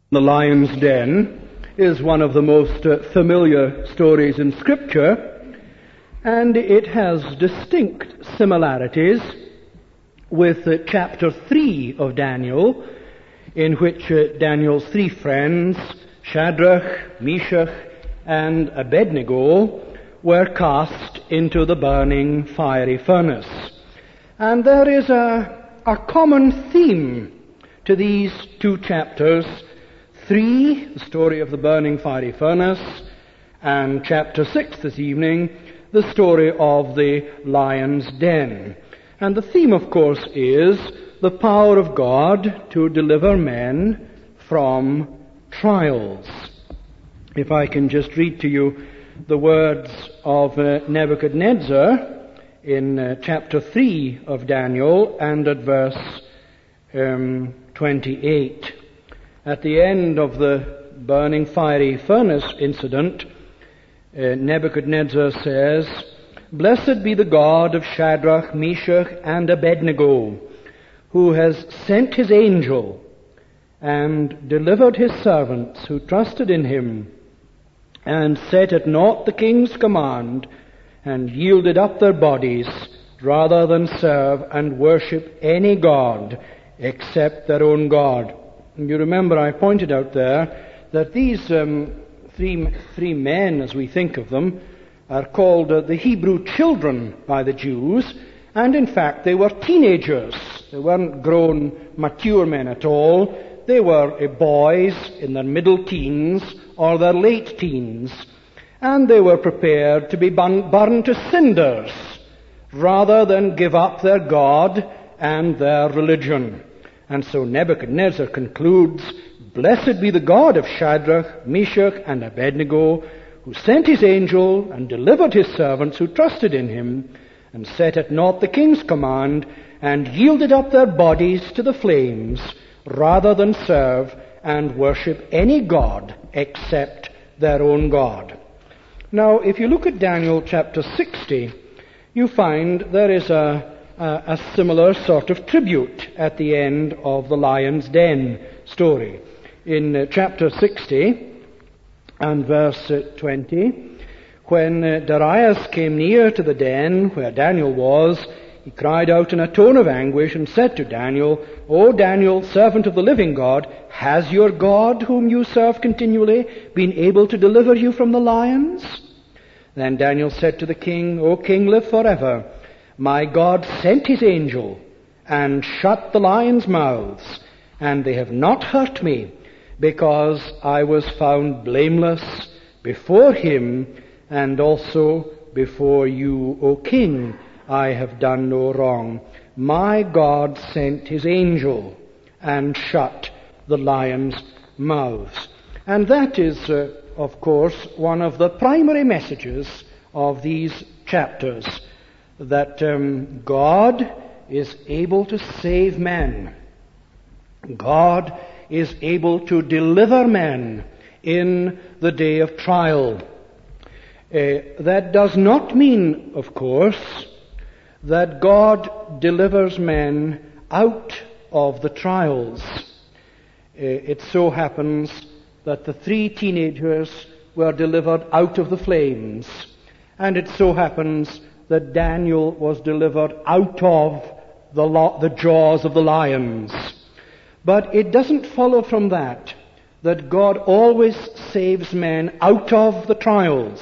The lion's den is one of the most familiar stories in Scripture, and it has distinct similarities with chapter 3 of Daniel, in which Daniel's three friends, Shadrach, Meshach, and Abednego, were cast into the burning fiery furnace. And there is a common theme to these two chapters: 3, the story of the burning fiery furnace, and chapter 6 this evening, the story of the lion's den. And the theme, of course, is the power of God to deliver men from trials. If I can just read to you the words of Nebuchadnezzar in chapter 3 of Daniel and at verse 28. At the end of the burning fiery furnace incident, Nebuchadnezzar says, "Blessed be the God of Shadrach, Meshach, and Abednego, who has sent his angel and delivered his servants who trusted in him, and set at naught the king's command, and yielded up their bodies rather than serve and worship any god except their own God." And you remember I pointed out there that these three men, as we think of them, are called the Hebrew children by the Jews, and in fact they were teenagers. They weren't grown, mature men at all. They were boys in their middle teens or their late teens, and they were prepared to be burned to cinders rather than give up their God and their religion. And so Nebuchadnezzar concludes, "Blessed be the God of Shadrach, Meshach, and Abednego, who sent his angel and delivered his servants who trusted in him, and set at naught the king's command, and yielded up their bodies to the flames, rather than serve and worship any god except their own God." Now, if you look at Daniel chapter 60, you find there is a similar sort of tribute at the end of the lion's den story. In chapter 60 and verse 20, when Darius came near to the den where Daniel was, he cried out in a tone of anguish and said to Daniel, "O Daniel, servant of the living God, has your God, whom you serve continually, been able to deliver you from the lions?" Then Daniel said to the king, "O king, live forever. My God sent his angel and shut the lions' mouths, and they have not hurt me, because I was found blameless before him, and also before you, O king. I have done no wrong. My God sent his angel and shut the lions' mouths." And that is, of course, one of the primary messages of these chapters, that God is able to save men. God is able to deliver men in the day of trial. That does not mean, of course, that God delivers men out of the trials. It so happens that the 3 teenagers were delivered out of the flames, and it so happens that Daniel was delivered out of the jaws of the lions. But it doesn't follow from that God always saves men out of the trials.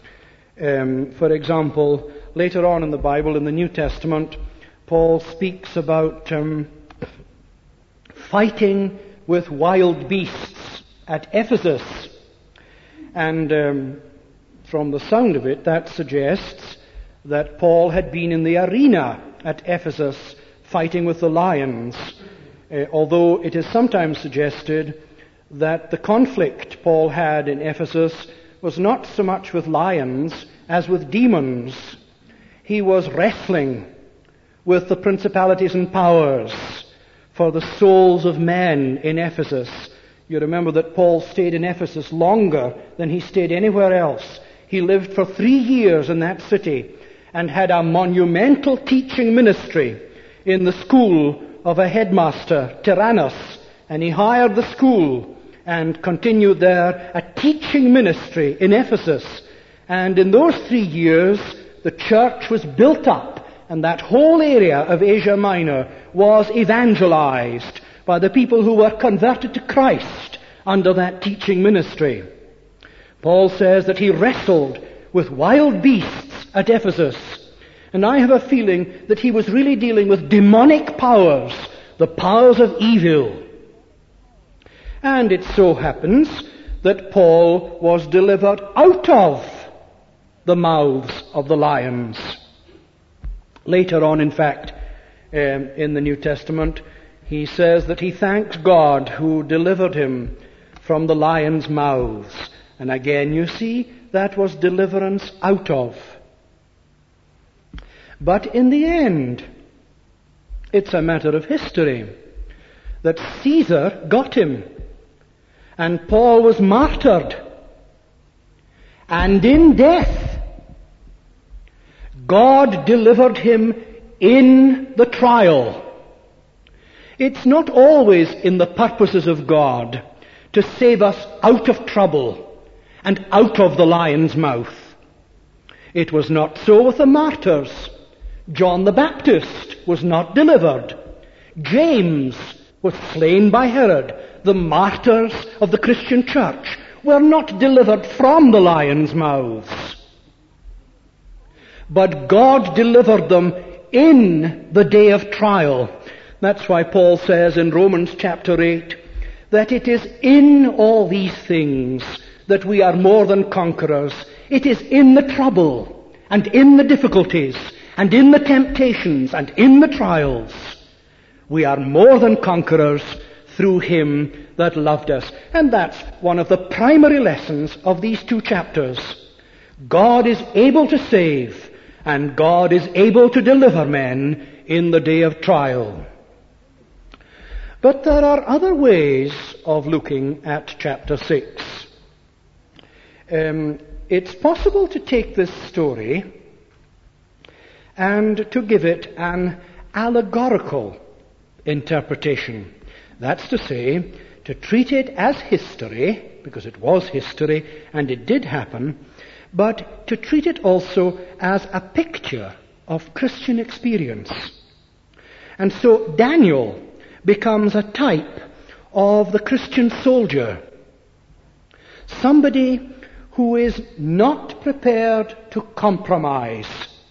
For example, later on in the Bible, in the New Testament, Paul speaks about fighting with wild beasts at Ephesus. And from the sound of it, that suggests that Paul had been in the arena at Ephesus fighting with the lions, although it is sometimes suggested that the conflict Paul had in Ephesus was not so much with lions as with demons. He was wrestling with the principalities and powers for the souls of men in Ephesus. You remember that Paul stayed in Ephesus longer than he stayed anywhere else. He lived for 3 years in that city and had a monumental teaching ministry in the school of a headmaster, Tyrannus. And he hired the school and continued there a teaching ministry in Ephesus. And in those 3 years, the church was built up, and that whole area of Asia Minor was evangelized by the people who were converted to Christ under that teaching ministry. Paul says that he wrestled with wild beasts at Ephesus, and I have a feeling that he was really dealing with demonic powers, the powers of evil. And it so happens that Paul was delivered out of the mouths of the lions. Later on, in fact, in the New Testament, he says that he thanks God who delivered him from the lions' mouths. And again, you see, that was deliverance out of. But in the end, it's a matter of history that Caesar got him, and Paul was martyred. And in death, God delivered him in the trial. It's not always in the purposes of God to save us out of trouble and out of the lion's mouth. It was not so with the martyrs. John the Baptist was not delivered. James was slain by Herod. The martyrs of the Christian church were not delivered from the lions' mouths. But God delivered them in the day of trial. That's why Paul says in Romans chapter 8 that it is in all these things that we are more than conquerors. It is in the trouble and in the difficulties and in the temptations and in the trials. We are more than conquerors through him that loved us. And that's one of the primary lessons of these 2 chapters. God is able to save, and God is able to deliver men in the day of trial. But there are other ways of looking at chapter 6. It's possible to take this story and to give it an allegorical interpretation. That's to say, to treat it as history, because it was history and it did happen, but to treat it also as a picture of Christian experience. And so Daniel becomes a type of the Christian soldier, somebody who is not prepared to compromise,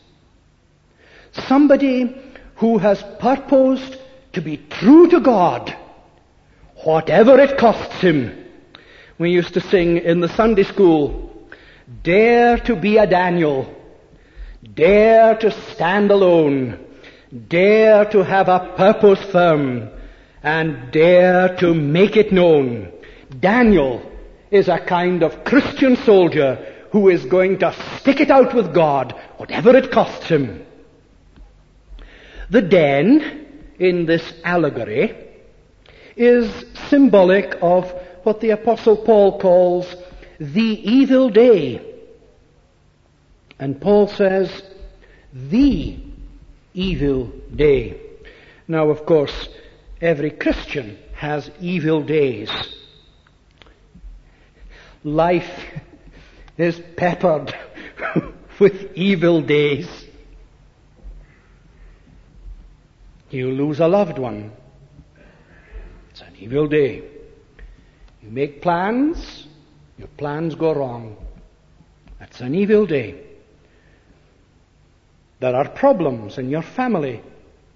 somebody who has purposed to be true to God, whatever it costs him. We used to sing in the Sunday school, dare to be a Daniel, dare to stand alone, dare to have a purpose firm, and dare to make it known. Daniel is a kind of Christian soldier who is going to stick it out with God, whatever it costs him. The den in this allegory is symbolic of what the Apostle Paul calls the evil day. And Paul says, the evil day. Now, of course, every Christian has evil days. Life is peppered with evil days. You lose a loved one. It's an evil day. You make plans, your plans go wrong. That's an evil day. There are problems in your family.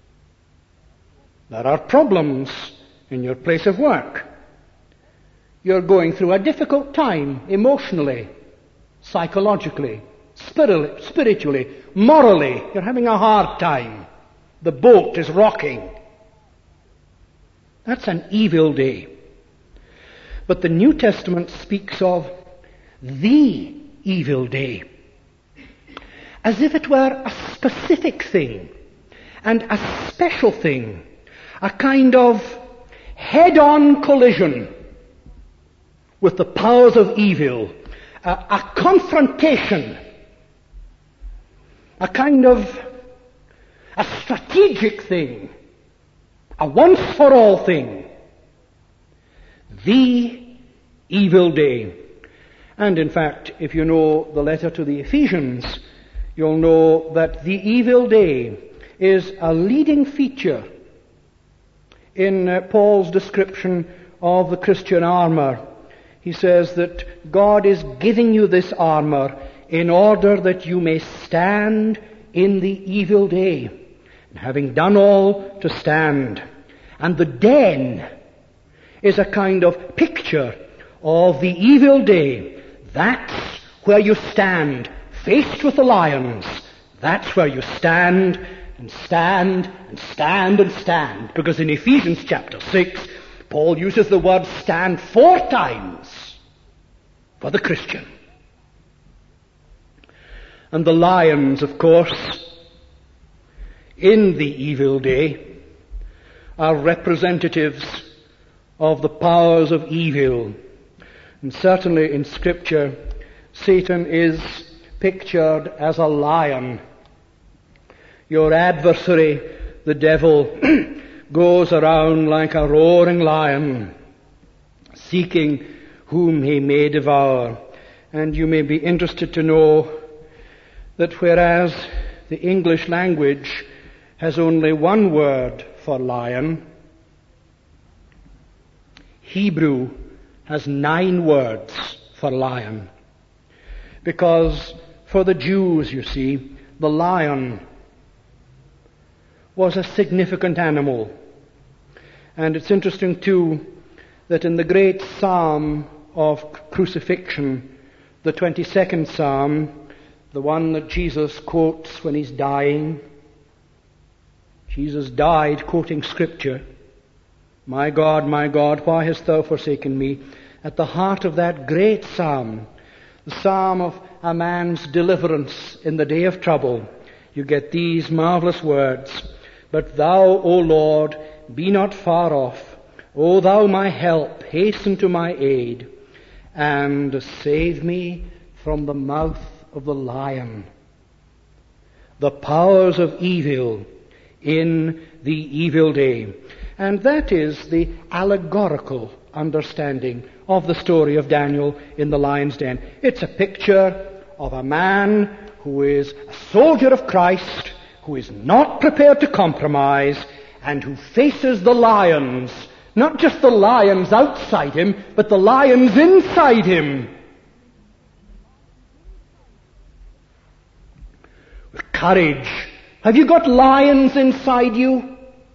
There are problems in your place of work. You're going through a difficult time emotionally, psychologically, spiritually, morally. You're having a hard time. The boat is rocking. That's an evil day. But the New Testament speaks of the evil day, as if it were a specific thing and a special thing, a kind of head-on collision with the powers of evil, a confrontation, a kind of a strategic thing, a once-for-all thing. The evil day. And in fact, if you know the letter to the Ephesians, you'll know that the evil day is a leading feature in Paul's description of the Christian armor. He says that God is giving you this armor in order that you may stand in the evil day, and having done all, to stand. And the den is a kind of picture of the evil day. That's where you stand, faced with the lions. That's where you stand and stand and stand and stand. Because in Ephesians chapter 6, Paul uses the word stand 4 times for the Christian. And the lions, of course, in the evil day are representatives of the powers of evil. And certainly in Scripture, Satan is pictured as a lion. Your adversary, the devil, goes around like a roaring lion, seeking whom he may devour. And you may be interested to know that whereas the English language has only one word for lion, Hebrew has 9 words for lion. Because for the Jews, you see, the lion was a significant animal. And it's interesting too that in the great Psalm of crucifixion, the 22nd Psalm, the one that Jesus quotes when he's dying, Jesus died quoting Scripture. My God, why hast thou forsaken me? At the heart of that great psalm, the psalm of a man's deliverance in the day of trouble, you get these marvelous words. But thou, O Lord, be not far off. O thou my help, hasten to my aid, and save me from the mouth of the lion. The powers of evil in the evil day. And that is the allegorical understanding of the story of Daniel in the lion's den. It's a picture of a man who is a soldier of Christ, who is not prepared to compromise, and who faces the lions, not just the lions outside him, but the lions inside him, with courage. Have you got lions inside you?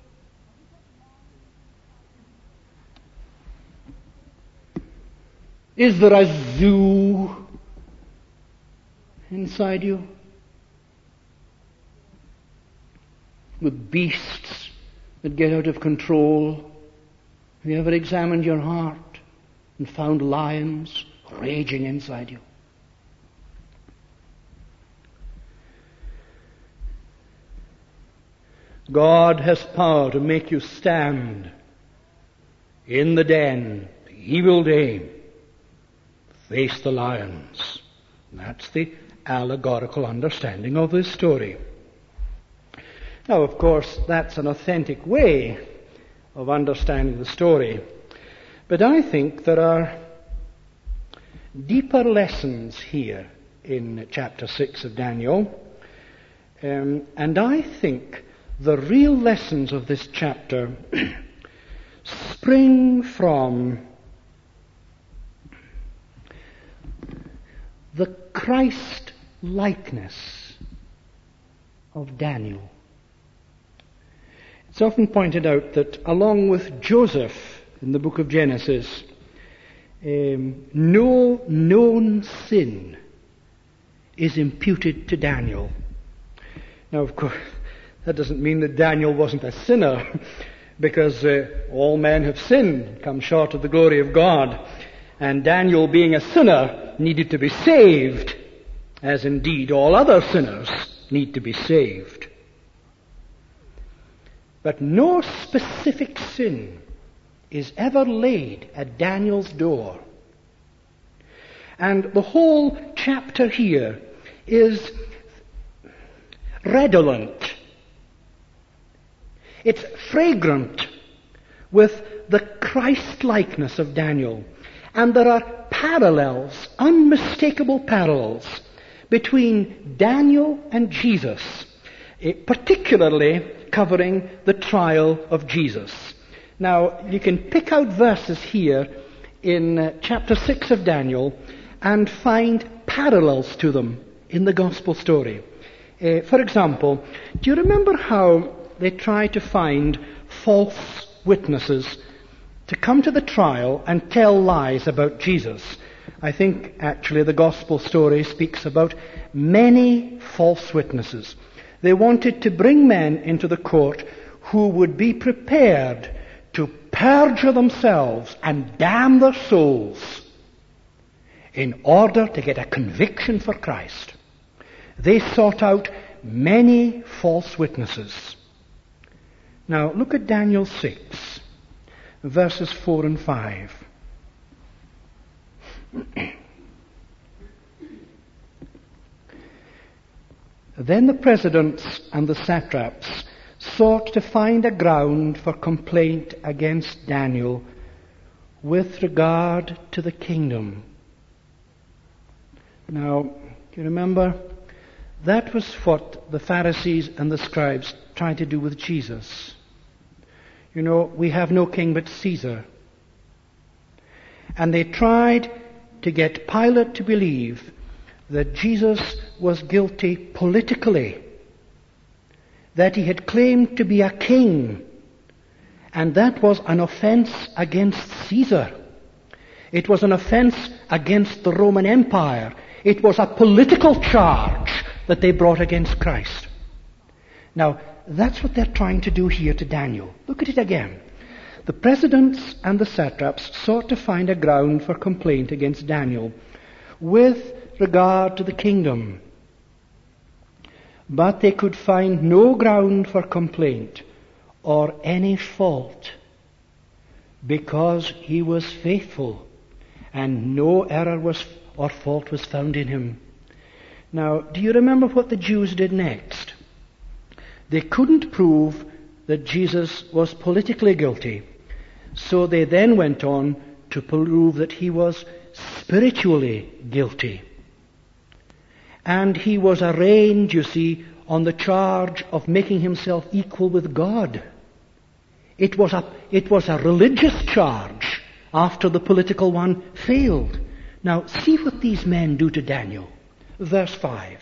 Is there a zoo inside you? With beasts that get out of control? Have you ever examined your heart and found lions raging inside you? God has power to make you stand in the den, the evil day, face the lions. That's the allegorical understanding of this story. Now, of course, that's an authentic way of understanding the story. But I think there are deeper lessons here in chapter 6 of Daniel. And I think the real lessons of this chapter spring from the Christ-likeness of Daniel. It's often pointed out that along with Joseph in the book of Genesis, no known sin is imputed to Daniel. Now, of course, that doesn't mean that Daniel wasn't a sinner, because all men have sinned, come short of the glory of God. And Daniel, being a sinner, needed to be saved, as indeed all other sinners need to be saved. But no specific sin is ever laid at Daniel's door. And the whole chapter here is redolent. It's fragrant with the Christ-likeness of Daniel. And there are parallels, unmistakable parallels, between Daniel and Jesus, particularly covering the trial of Jesus. Now, you can pick out verses here in chapter 6 of Daniel and find parallels to them in the gospel story. For example, do you remember how they tried to find false witnesses to come to the trial and tell lies about Jesus? I think actually the gospel story speaks about many false witnesses. They wanted to bring men into the court who would be prepared to perjure themselves and damn their souls in order to get a conviction for Christ. They sought out many false witnesses. Now look at Daniel 6, verses 4 and 5. Then the presidents and the satraps sought to find a ground for complaint against Daniel with regard to the kingdom. Now, do you remember? That was what the Pharisees and the scribes tried to do with Jesus. You know, we have no king but Caesar. And they tried to get Pilate to believe that Jesus was guilty politically, that he had claimed to be a king, and that was an offense against Caesar. It was an offense against the Roman Empire. It was a political charge that they brought against Christ. Now, that's what they're trying to do here to Daniel. Look at it again. The presidents and the satraps sought to find a ground for complaint against Daniel with regard to the kingdom. But they could find no ground for complaint or any fault, because he was faithful and no error or fault was found in him. Now, do you remember what the Jews did next? They couldn't prove that Jesus was politically guilty, so they then went on to prove that he was spiritually guilty. And he was arraigned, you see, on the charge of making himself equal with God. It was a religious charge after the political one failed. Now, see what these men do to Daniel. Verse 5.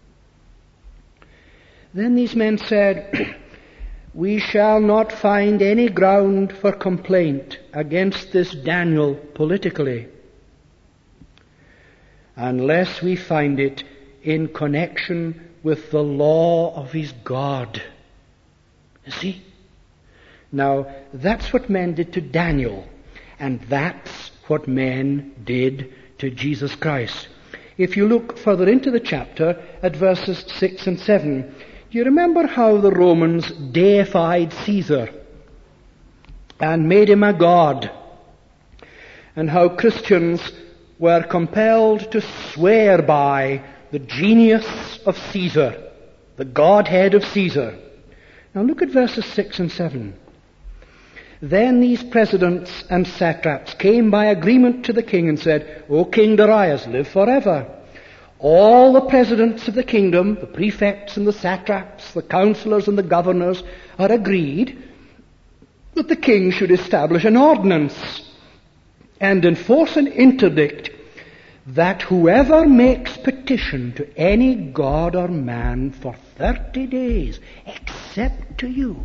Then these men said, "We shall not find any ground for complaint against this Daniel politically, unless we find it in connection with the law of his God." You see? Now, that's what men did to Daniel, and that's what men did to Jesus Christ. If you look further into the chapter at verses 6 and 7, do you remember how the Romans deified Caesar and made him a god, and how Christians were compelled to swear by the genius of Caesar, the Godhead of Caesar? Now look at verses 6 and 7. Then these presidents and satraps came by agreement to the king and said, "O King Darius, live forever. All the presidents of the kingdom, the prefects and the satraps, the counselors and the governors, are agreed that the king should establish an ordinance and enforce an interdict that whoever makes petition to any god or man for 30 days, except to you,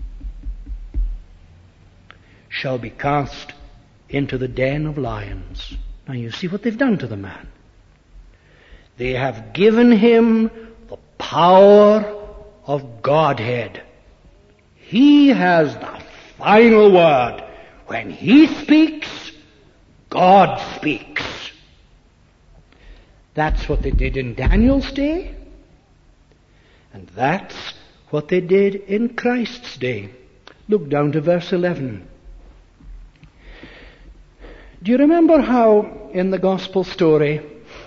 shall be cast into the den of lions." Now you see what they've done to the man. They have given him the power of Godhead. He has the final word. When he speaks, God speaks. That's what they did in Daniel's day, and that's what they did in Christ's day. Look down to verse 11. Do you remember how in the gospel story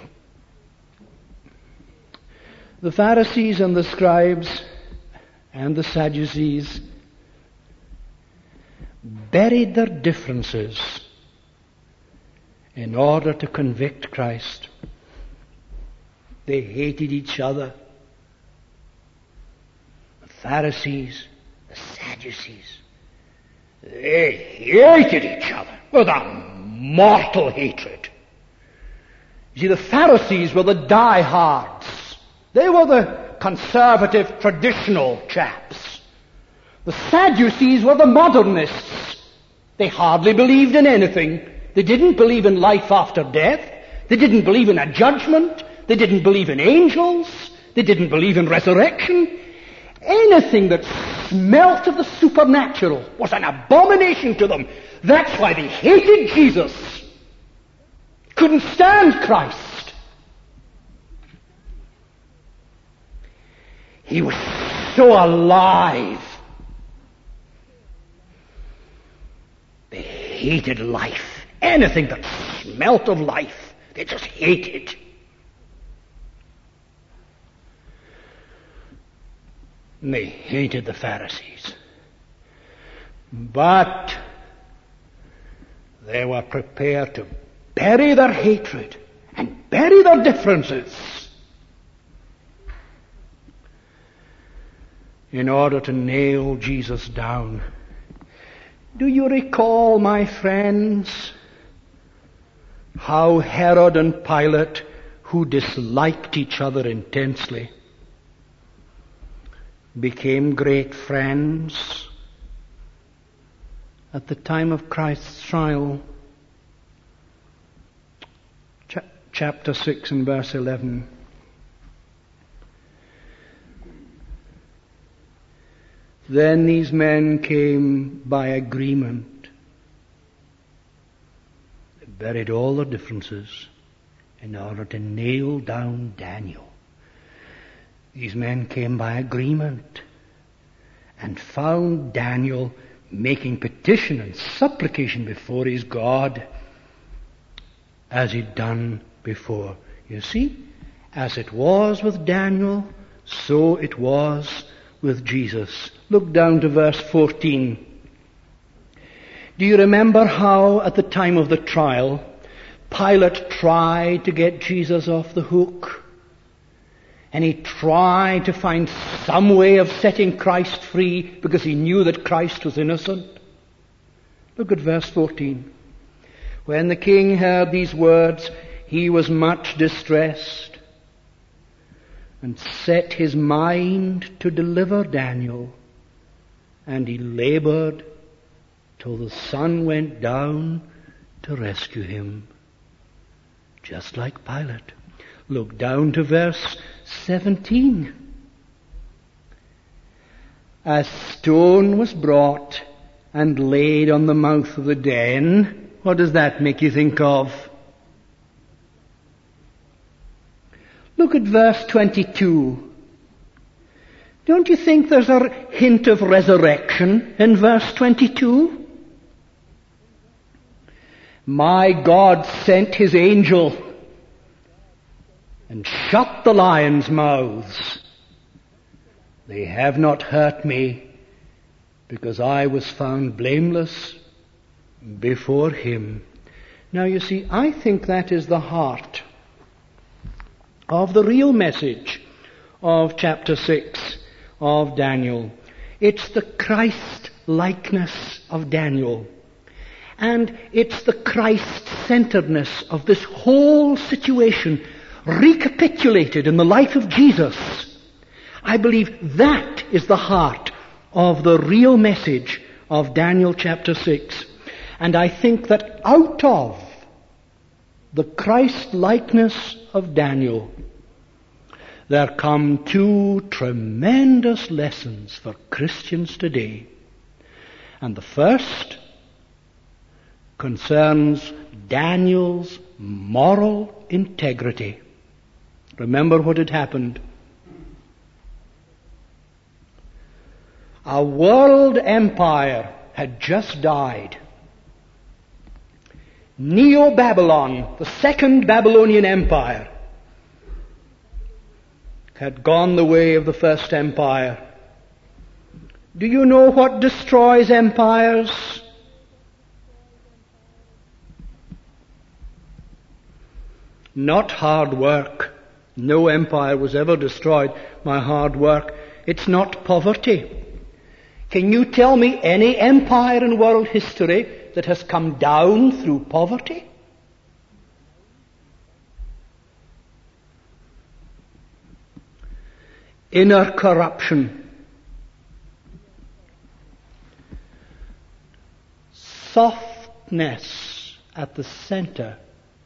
the Pharisees and the scribes and the Sadducees buried their differences in order to convict Christ. They hated each other. The Pharisees, the Sadducees, they hated each other with a mortal hatred. You see, the Pharisees were the diehards. They were the conservative, traditional chaps. The Sadducees were the modernists. They hardly believed in anything. They didn't believe in life after death. They didn't believe in a judgment. They didn't believe in angels. They didn't believe in resurrection. Anything that smelt of the supernatural was an abomination to them. That's why they hated Jesus. Couldn't stand Christ. He was so alive. They hated life. Anything that smelt of life, they just hated. And they hated the Pharisees. But they were prepared to bury their hatred and bury their differences in order to nail Jesus down. Do you recall, my friends, how Herod and Pilate, who disliked each other intensely, became great friends at the time of Christ's trial? Chapter 6 and verse 11. Then these men came by agreement. They buried all their differences in order to nail down Daniel. These men came by agreement and found Daniel making petition and supplication before his God as he'd done before. You see, as it was with Daniel, so it was with Jesus. Look down to verse 14. Do you remember how at the time of the trial, Pilate tried to get Jesus off the hook? And he tried to find some way of setting Christ free because he knew that Christ was innocent. Look at verse 14. When the king heard these words, he was much distressed and set his mind to deliver Daniel. And he labored till the sun went down to rescue him, just like Pilate. Look down to verse 17. A stone was brought and laid on the mouth of the den. What does that make you think of? Look at verse 22. Don't you think there's a hint of resurrection in verse 22? My God sent his angel and shut the lions' mouths. They have not hurt me, because I was found blameless before him. Now you see, I think that is the heart of the real message of chapter 6 of Daniel. It's the Christ-likeness of Daniel. And it's the Christ-centeredness of this whole situation recapitulated in the life of Jesus. I believe that is the heart of the real message of Daniel chapter 6. And I think that out of the Christ-likeness of Daniel, there come two tremendous lessons for Christians today. And the first concerns Daniel's moral integrity. Remember what had happened. A world empire had just died. Neo-Babylon, the second Babylonian empire, had gone the way of the first empire. Do you know what destroys empires? not hard work. No empire was ever destroyed by hard work. It's not poverty. Can you tell me any empire in world history that has come down through poverty? Inner corruption. Softness at the center.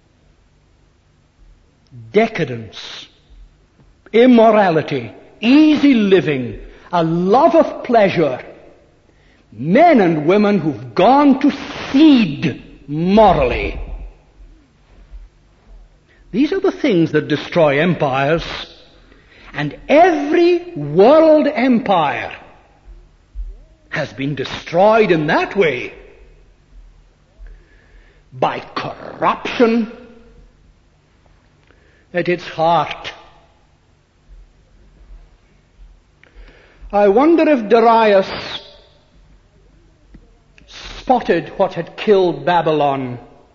Decadence. Immorality. Easy living. A love of pleasure. Men and women who've gone to seed morally. These are the things that destroy empires. And every world empire has been destroyed in that way. By corruption at its heart. I wonder if Darius spotted what had killed Babylon.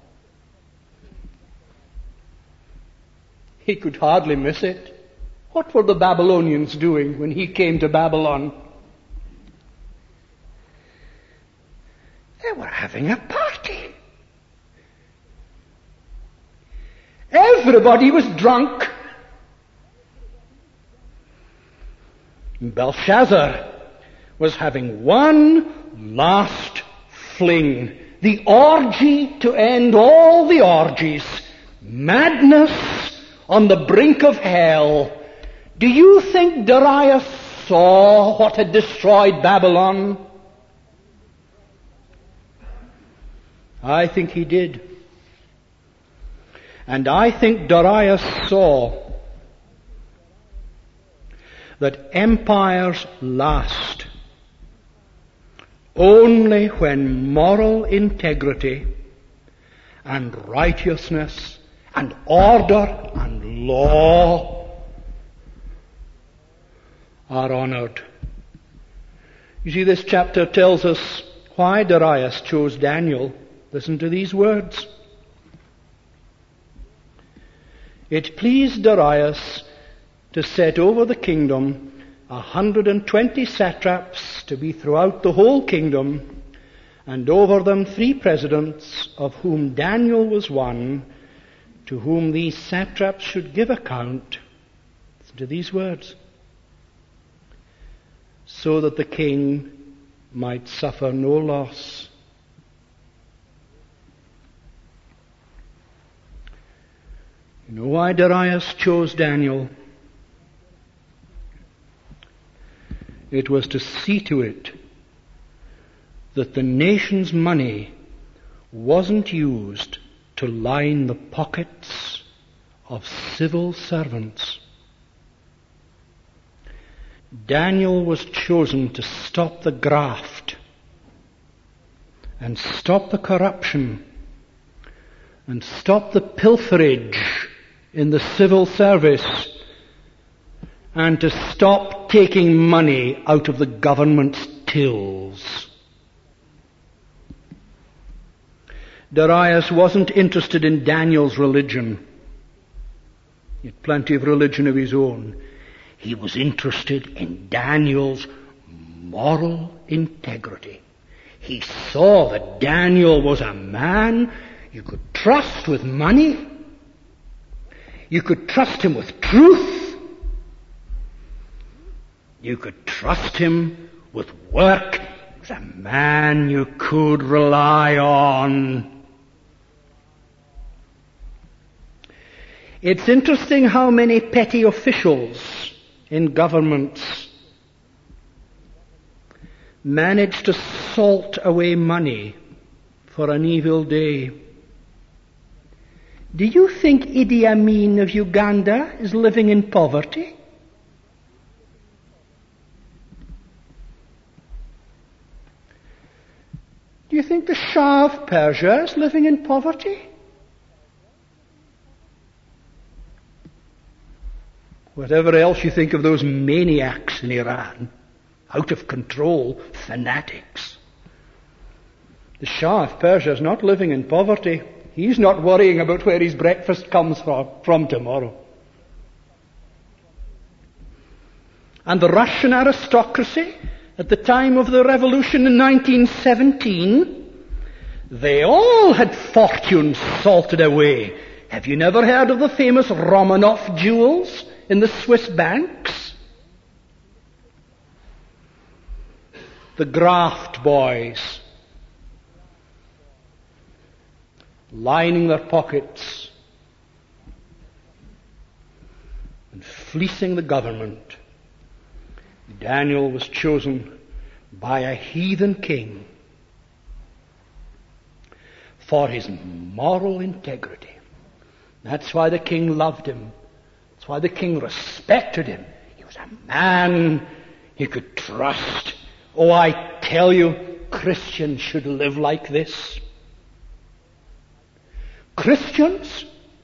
He could hardly miss it. What were the Babylonians doing when he came to Babylon? They were having a party. Everybody was drunk. Belshazzar was having one last fling. The orgy to end all the orgies. Madness on the brink of hell. Do you think Darius saw what had destroyed Babylon? I think he did. And I think Darius saw that empires last only when moral integrity and righteousness and order and law are honored. You see, this chapter tells us why Darius chose Daniel. Listen to these words. It pleased Darius to set over the kingdom 120 satraps to be throughout the whole kingdom, and over them 3 presidents, of whom Daniel was one, to whom these satraps should give account. Listen to these words. So that the king might suffer no loss. You know why Darius chose Daniel? It was to see to it that the nation's money wasn't used to line the pockets of civil servants. Daniel was chosen to stop the graft and stop the corruption and stop the pilferage in the civil service and to stop taking money out of the government's tills. Darius wasn't interested in Daniel's religion. He had plenty of religion of his own. He was interested in Daniel's moral integrity. He saw that Daniel was a man you could trust with money. You could trust him with truth. You could trust him with work. He was a man you could rely on. It's interesting how many petty officials in governments manage to salt away money for an evil day. Do you think Idi Amin of Uganda is living in poverty? Do you think the Shah of Persia is living in poverty? Whatever else you think of those maniacs in Iran, out of control fanatics, the Shah of Persia is not living in poverty. He's not worrying about where his breakfast comes from tomorrow. And the Russian aristocracy, at the time of the revolution in 1917, they all had fortunes salted away. Have you never heard of the famous Romanov jewels in the Swiss banks? The graft boys, lining their pockets and fleecing the government. Daniel was chosen by a heathen king for his moral integrity. That's why the king loved him. That's why the king respected him. He was a man he could trust. Oh, I tell you, Christians should live like this. Christians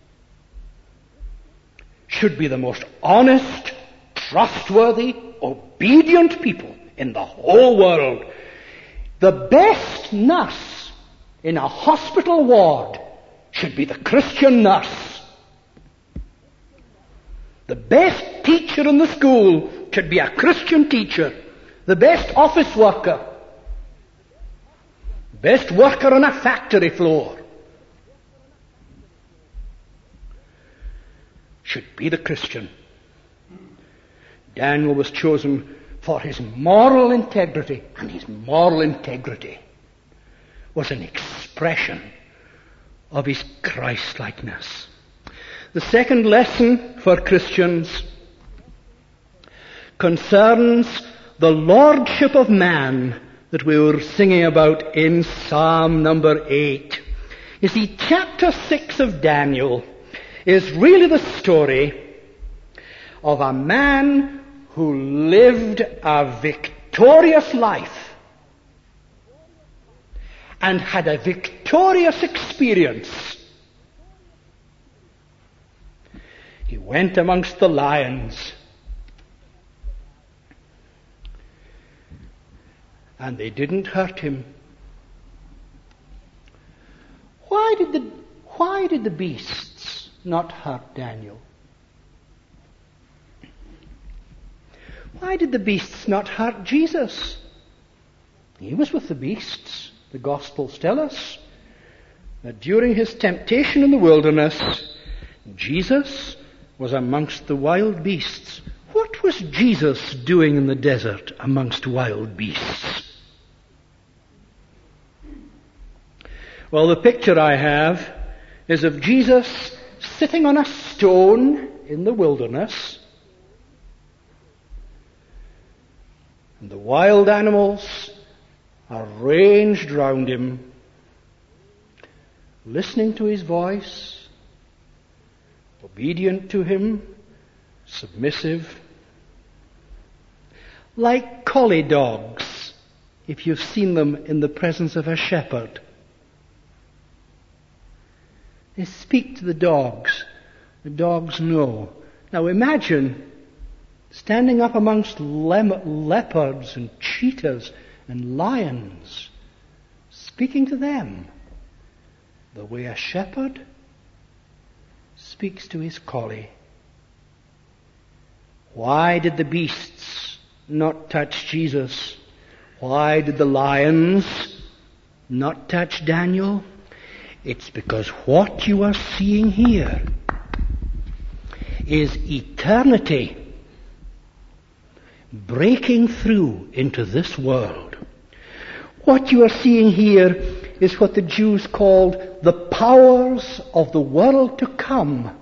should be the most honest, trustworthy, obedient people in the whole world. The best nurse in a hospital ward should be the Christian nurse. The best teacher in the school should be a Christian teacher. The best office worker, best worker on a factory floor should be the Christian. Daniel was chosen for his moral integrity, and his moral integrity was an expression of his Christ-likeness. The second lesson for Christians concerns the lordship of man that we were singing about in Psalm number 8. You see, chapter 6 of Daniel is really the story of a man who lived a victorious life and had a victorious experience. He went amongst the lions, and they didn't hurt him. Why did the beasts not hurt Daniel? Why did the beasts not hurt Jesus? He was with the beasts. The Gospels tell us that during his temptation in the wilderness, Jesus was amongst the wild beasts. What was Jesus doing in the desert amongst wild beasts? Well, the picture I have is of Jesus sitting on a stone in the wilderness, and the wild animals are ranged round him, listening to his voice, obedient to him, submissive, like collie dogs, if you've seen them in the presence of a shepherd. They speak to the dogs. The dogs know. Now imagine standing up amongst leopards and cheetahs and lions, speaking to them the way a shepherd speaks to his collie. Why did the beasts not touch Jesus? Why did the lions not touch Daniel? It's because what you are seeing here is eternity breaking through into this world. What you are seeing here is what the Jews called the powers of the world to come,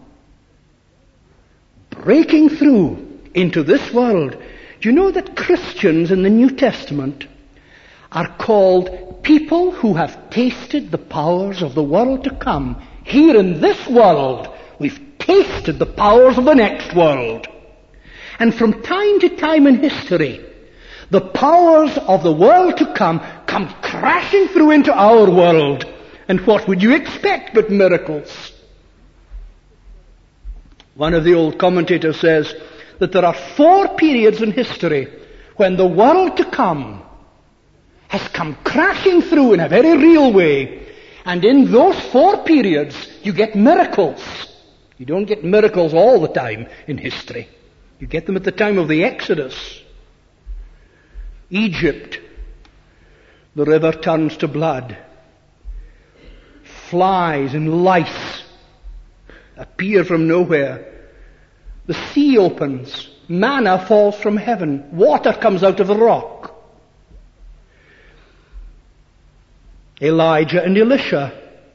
breaking through into this world. Do you know that Christians in the New Testament are called people who have tasted the powers of the world to come? Here in this world, we've tasted the powers of the next world. And from time to time in history, the powers of the world to come crashing through into our world. And what would you expect but miracles? One of the old commentators says that there are 4 periods in history when the world to come has come crashing through in a very real way. And in those 4 periods, you get miracles. You don't get miracles all the time in history. You get them at the time of the Exodus. Egypt, the river turns to blood. Flies and lice appear from nowhere. The sea opens. Manna falls from heaven. Water comes out of the rock. Elijah and Elisha.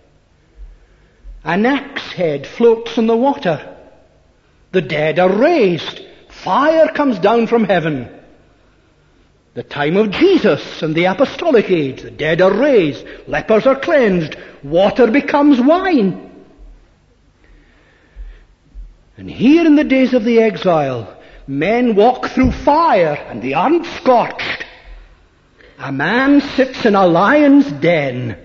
An axe head floats on the water. The dead are raised. Fire comes down from heaven. The time of Jesus and the apostolic age. The dead are raised. Lepers are cleansed. Water becomes wine. And here in the days of the exile, men walk through fire and they aren't scorched. A man sits in a lion's den.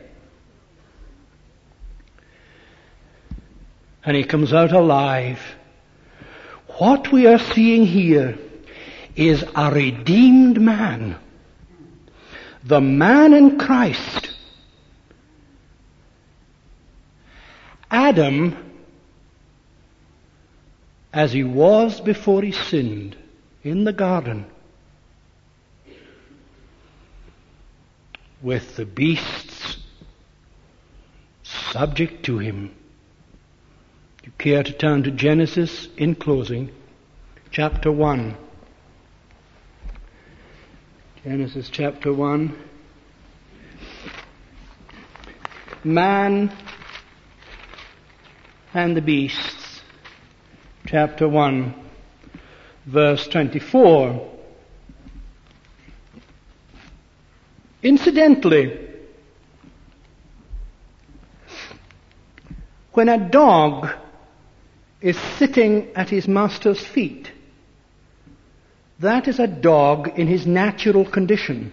And he comes out alive. What we are seeing here is a redeemed man. The man in Christ. Adam, as he was before he sinned in the garden, with the beasts subject to him. You care to turn to Genesis in closing, chapter 1. Genesis chapter 1. Man and the beasts. Chapter 1, verse 24. Incidentally, when a dog is sitting at his master's feet, that is a dog in his natural condition.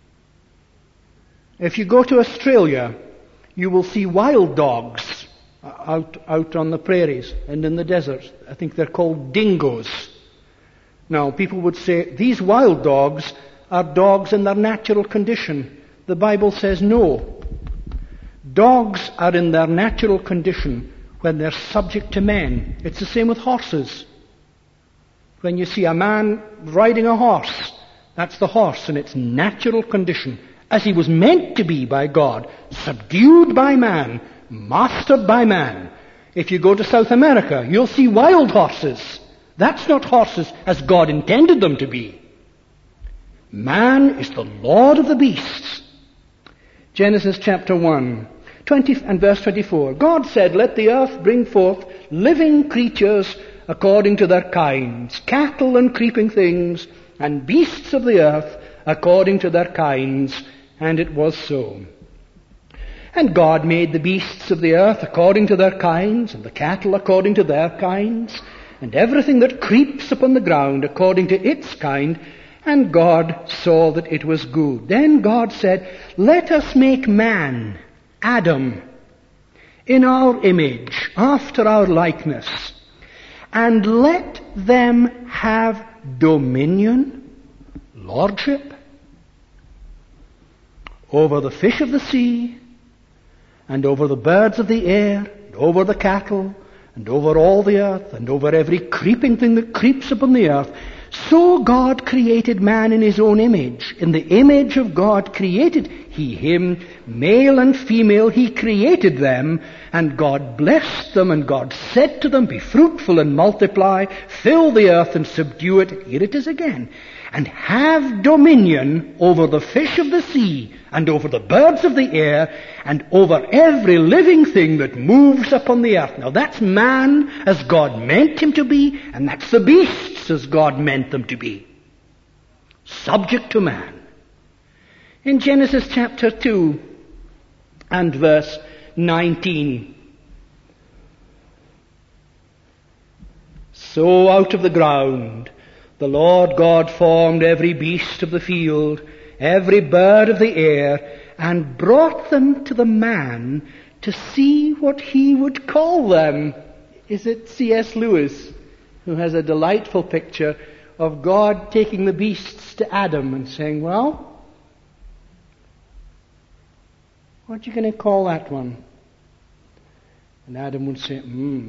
If you go to Australia, you will see wild dogs out on the prairies and in the deserts. I think they're called dingoes. Now, people would say, these wild dogs are dogs in their natural condition. The Bible says no. Dogs are in their natural condition when they're subject to men. It's the same with horses. When you see a man riding a horse, that's the horse in its natural condition, as he was meant to be by God, subdued by man, mastered by man. If you go to South America, you'll see wild horses. That's not horses as God intended them to be. Man is the Lord of the beasts. Genesis chapter 1, 20 and verse 24. God said, let the earth bring forth living creatures according to their kinds, cattle and creeping things, and beasts of the earth according to their kinds. And it was so. And God made the beasts of the earth according to their kinds, and the cattle according to their kinds, and everything that creeps upon the ground according to its kind. And God saw that it was good. Then God said, let us make man, Adam, in our image, after our likeness, and let them have dominion, lordship, over the fish of the sea, and over the birds of the air, and over the cattle, and over all the earth, and over every creeping thing that creeps upon the earth. So God created man in his own image. In the image of God created he him, male and female he created them, and God blessed them, and God said to them, be fruitful and multiply, fill the earth and subdue it. Here it is again. And have dominion over the fish of the sea, and over the birds of the air, and over every living thing that moves upon the earth. Now that's man as God meant him to be, and that's the beasts as God meant them to be. Subject to man. In Genesis chapter 2 and verse 19. So out of the ground the Lord God formed every beast of the field, every bird of the air, and brought them to the man to see what he would call them. Is it C.S. Lewis who has a delightful picture of God taking the beasts to Adam and saying, well, What are you going to call that one? And Adam would say,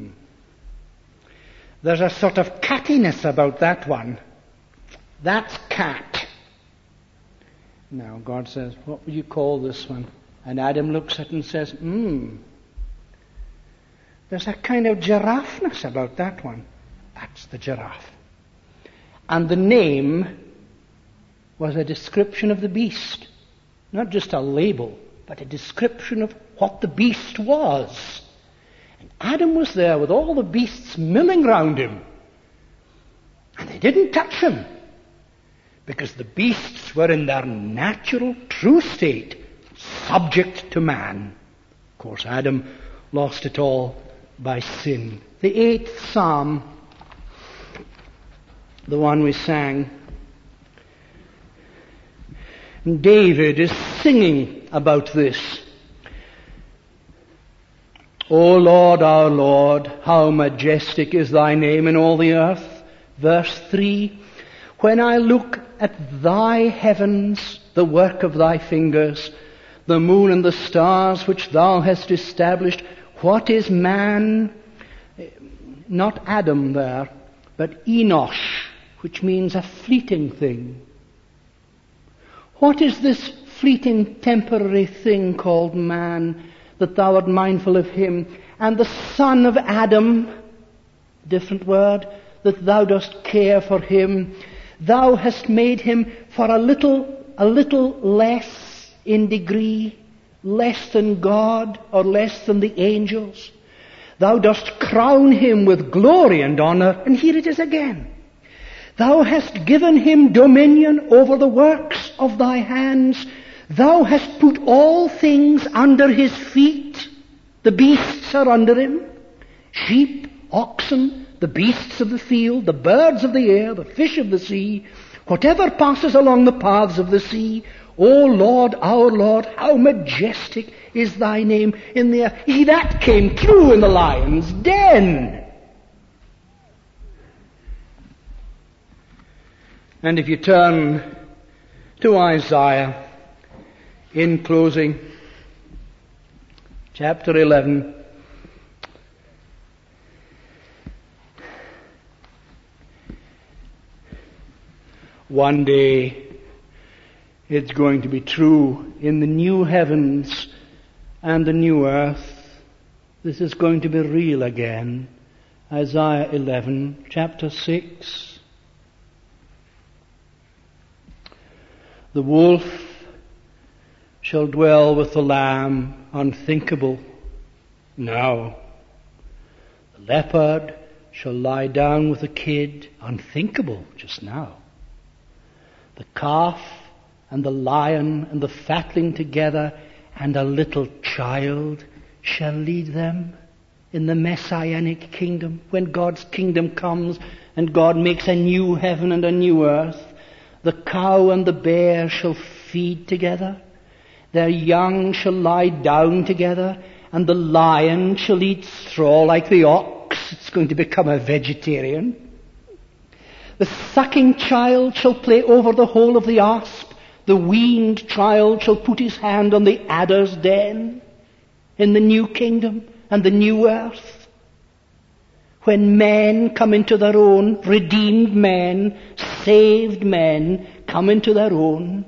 there's a sort of cattiness about that one. That's cat. Now God says, what will you call this one? And Adam looks at it and says, there's a kind of giraffeness about that one. That's the giraffe. And the name was a description of the beast. Not just a label, but a description of what the beast was. And Adam was there with all the beasts milling round him. And they didn't touch him. Because the beasts were in their natural, true state, subject to man. Of course, Adam lost it all by sin. The 8th Psalm, the one we sang, David is singing about this. O Lord, our Lord, how majestic is thy name in all the earth. Verse 3, when I look at thy heavens, the work of thy fingers, the moon and the stars which thou hast established, what is man? Not Adam there, but Enosh, which means a fleeting thing. What is this fleeting, temporary thing called man, that thou art mindful of him? And the son of Adam, different word, that thou dost care for him. Thou hast made him for a little less in degree, less than God or less than the angels. Thou dost crown him with glory and honor. And here it is again. Thou hast given him dominion over the works of thy hands. Thou hast put all things under his feet. The beasts are under him. Sheep, oxen, the beasts of the field, the birds of the air, the fish of the sea, whatever passes along the paths of the sea. O Lord, our Lord, how majestic is thy name in the earth. That came true in the lion's den. And if you turn to Isaiah, in closing, chapter 11, one day it's going to be true in the new heavens and the new earth. This is going to be real again. Isaiah 11, chapter 6. The wolf shall dwell with the lamb, unthinkable. Now, the leopard shall lie down with the kid, unthinkable just now. The calf and the lion and the fatling together, and a little child shall lead them in the messianic kingdom. When God's kingdom comes and God makes a new heaven and a new earth, the cow and the bear shall feed together. Their young shall lie down together, and the lion shall eat straw like the ox. It's going to become a vegetarian. The sucking child shall play over the hole of the asp. The weaned child shall put his hand on the adder's den in the new kingdom and the new earth. When men come into their own, redeemed men, saved men, come into their own,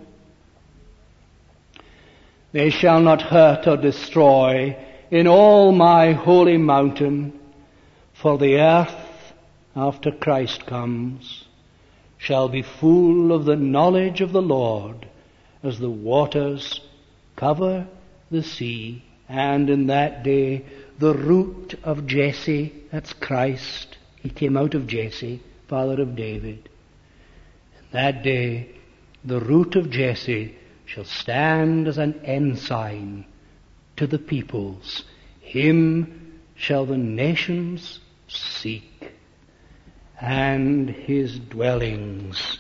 they shall not hurt or destroy in all my holy mountain, for the earth, after Christ comes, shall be full of the knowledge of the Lord, as the waters cover the sea. And in that day, the root of Jesse, that's Christ, he came out of Jesse, father of David. In that day, the root of Jesse shall stand as an ensign to the peoples. Him shall the nations seek, and his dwellings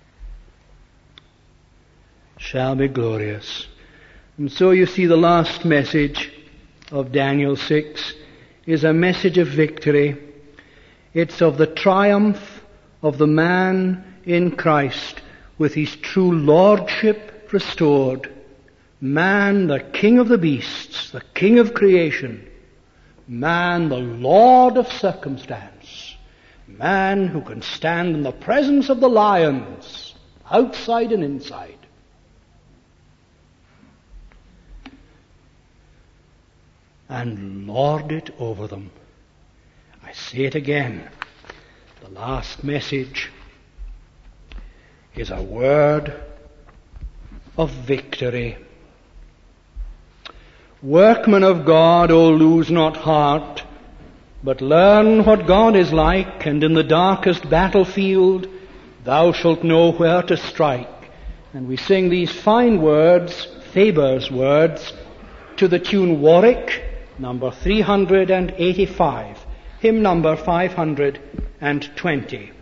shall be glorious. And so you see, the last message of Daniel 6 is a message of victory. It's of the triumph of the man in Christ with his true lordship restored, Man, the king of the beasts, the king of creation. Man, the lord of circumstance. Man who can stand in the presence of the lions, outside and inside. And lord it over them. I say it again. The last message is a word of victory. Workman of God, O lose not heart, but learn what God is like, and in the darkest battlefield thou shalt know where to strike. And we sing these fine words, Faber's words, to the tune Warwick, number 385, hymn number 520.